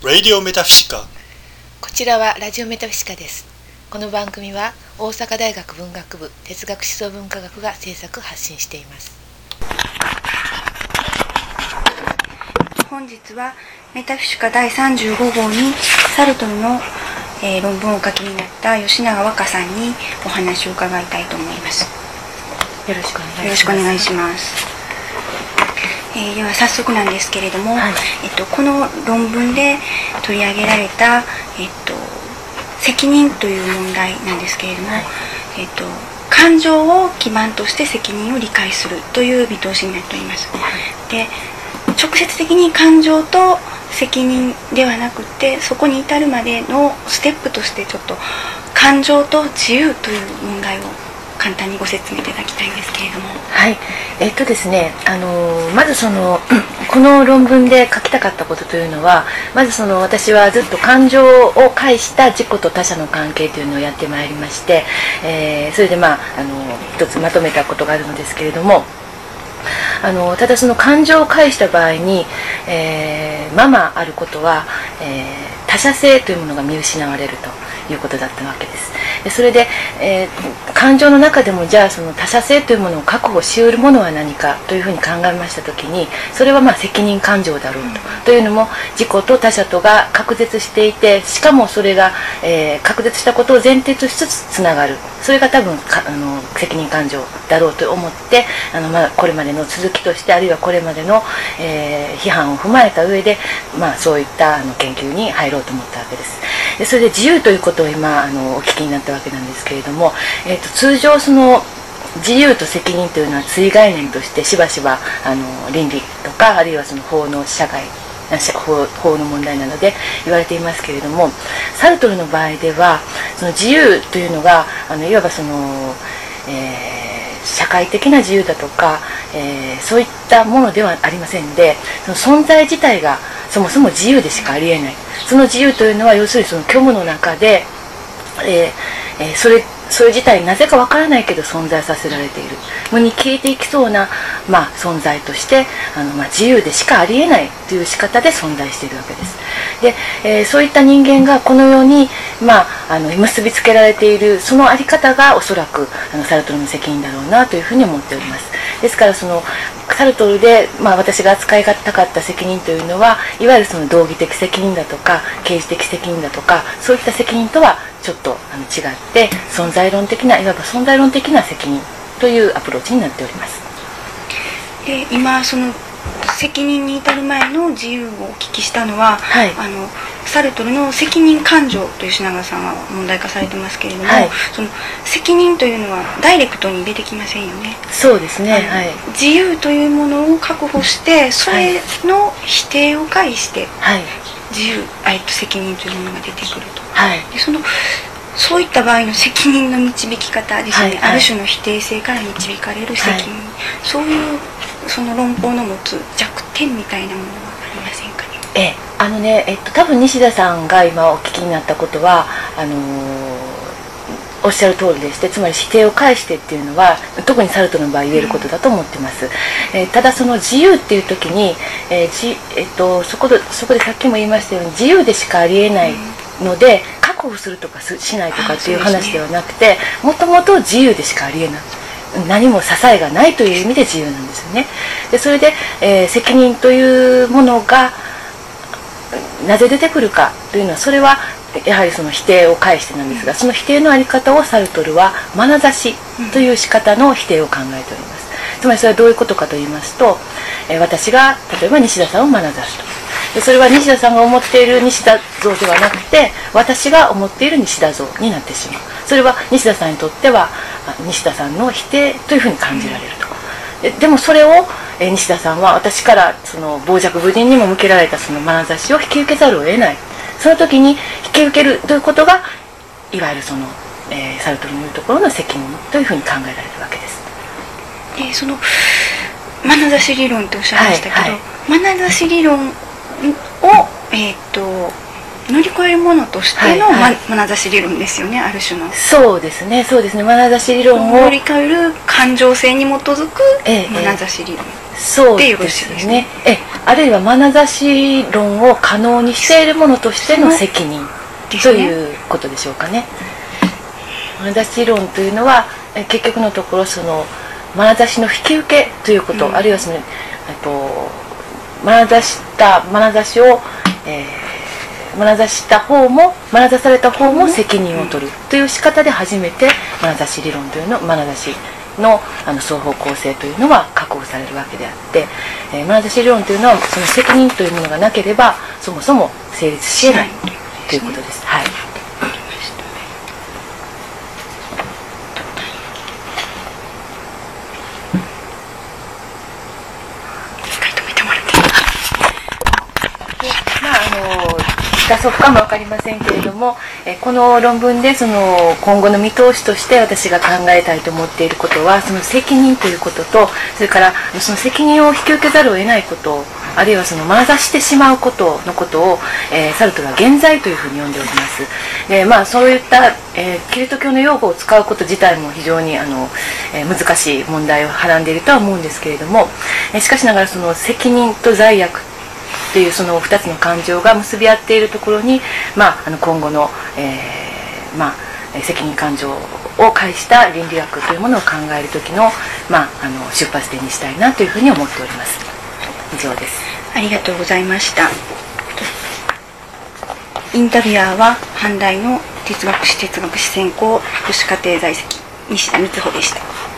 Radio Metaphysica。 こちらはラジオメタフィシカです。この番組は大阪大学文学部哲学思想文化学が制作発信しています。 本日はメタフィシカ第35号にサルトルの、論文をお書きになった吉永和歌さんにお話を伺いたいと思います。 よろしくお願いします。 よろしくお願いします。では早速なんですけれども、この論文で取り上げられた、責任という問題なんですけれども、感情を基盤として責任を理解するという見通しになっております。で、直接的に感情と責任ではなくて、そこに至るまでのステップとしてちょっと感情と自由という問題を簡単にご説明いただきたいんですけれども。 はい、ですね、まずこの論文で書きたかったことというのは、まず私はずっと感情を介した自己と他者の関係というのをやってまいりまして、それで一つまとめたことがあるのですけれども、ただその感情を介した場合に、あることは、他者性というものが見失われるということだったわけです。でそれで、感情の中でもじゃあその他者性というものを確保しうるものは何かというふうに考えましたときに、それは責任感情だろうというのも自己と他者とが隔絶していて、しかもそれが、隔絶したことを前提としつつつながる、それが多分責任感情だろうと思って、これまでの続きとして、あるいはこれまでの、批判を踏まえた上で、そういった研究に入ろうと思ったわけです。でそれで自由ということを今お聞きになったわけなんですけれども、通常その自由と責任というのは対概念としてしばしば倫理とか、あるいはその法の法の問題などで言われていますけれども、サルトルの場合ではその自由というのがいわば社会的な自由だとか、そういったものではありませんで、その存在自体がそもそも自由でしかありえない。その自由というのは要するにその虚無の中で、それ自体なぜかわからないけど存在させられている、無に消えていきそうな、存在として自由でしかありえないという仕方で存在しているわけです。で、そういった人間がこのように、結びつけられているそのあり方がおそらくサルトルの責任だろうなというふうに思っております。ですからサルトルで、私が扱いたかった責任というのは、いわゆるその道義的責任だとか刑事的責任だとか、そういった責任とはちょっと違って、いわば存在論的な責任というアプローチになっております。 で、今その責任に至る前の自由をお聞きしたのは、サルトルの責任感情という吉永さんは問題化されてますけれども、その責任というのはダイレクトに出てきませんよね。 そうですね、 自由というものを確保して、それの否定を介して、自由、責任というものが出てくると。でそういった場合の責任の導き方ですね、ある種の否定性から導かれる責任、そういうその論法の持つ弱点みたいなものはありませんかね。 多分西田さんが今お聞きになったことはおっしゃる通りでして、つまり否定を介してっていうのは特にサルトルの場合言えることだと思ってます。ただその自由っていう時に、そこでさっきも言いましたように、自由でしかありえないので確保するとかしないとかっていう話ではなくて、もともと自由でしかありえない、何も支えがないという意味で自由なんですよね。でそれで、責任というものがなぜ出てくるかというのは、それはやはりその否定を介してなんですが、その否定のあり方をサルトルは眼差しという仕方の否定を考えております。つまりそれはどういうことかと言いますと、私が例えば西田さんを眼差すと、でそれは西田さんが思っている西田像ではなくて、私が思っている西田像になってしまう。それは西田さんにとっては西田さんの否定というふうに感じられると。でもそれを西田さんは私からその傍若無人にも向けられたその眼差しを引き受けざるを得ない。その時に引き受けるということが、いわゆるその、サルトルの言うところの責任というふうに考えられるわけです。 でその眼差し理論とおっしゃいましたけど、眼差し理論を乗り越えるものとしての眼差し理論ですよね、ある種の。 そうですね、そうですね、眼差し理論を乗り越える感情性に基づく眼差し理論、 そうですね。あるいは眼差し論を可能にしているものとしての責任ということでしょうかね。眼差し論というのは結局のところその眼差しの引き受けということ、あるいはその眼差しを、眼差した方も眼差された方も責任を取るという仕方で初めて眼差し理論というの眼差しの双方向性というのは確保されるわけであって、眼差し理論というのはその責任というものがなければそもそも成立し得ないということです。はい。出そうかも分かりませんけれども、この論文でその今後の見通しとして私が考えたいと思っていることはその責任ということと、それからその責任を引き受けざるを得ないこと、あるいはその眼差してしまうことを、サルトルは現在というふうに呼んでおります。で、そういった、キリスト教の用語を使うこと自体も非常に難しい問題をはらんでいるとは思うんですけれども、しかしながらその責任と罪悪というその2つの感情が結び合っているところに、今後の、責任感情を介した倫理学というものを考える時の、出発点にしたいなというふうに思っております。以上です。 ありがとうございました。インタビュアーは阪大の哲学史専攻福祉家庭在籍西田光穂でした。